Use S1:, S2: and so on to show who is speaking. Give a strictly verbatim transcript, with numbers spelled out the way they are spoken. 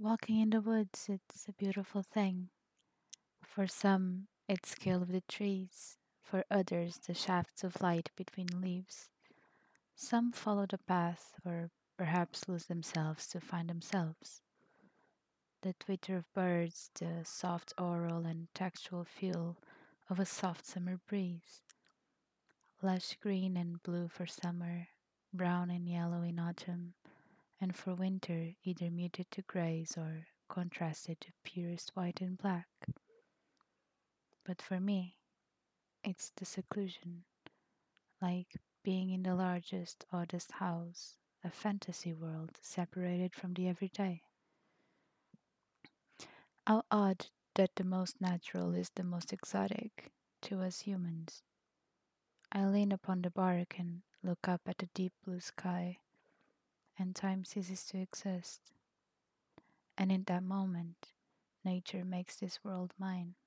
S1: Walking in the woods, it's a beautiful thing. For some, it's scale of the trees. For others, the shafts of light between leaves. Some follow the path or perhaps lose themselves to find themselves. The twitter of birds, the soft oral and textual feel of a soft summer breeze. Lush green and blue for summer, brown and yellow in autumn, and for winter either muted to grays or contrasted to purest white and black. But for me, it's the seclusion, like being in the largest, oddest house, a fantasy world separated from the everyday. How odd that the most natural is the most exotic to us humans. I lean upon the bark and look up at the deep blue sky, and time ceases to exist. And in that moment, nature makes this world mine.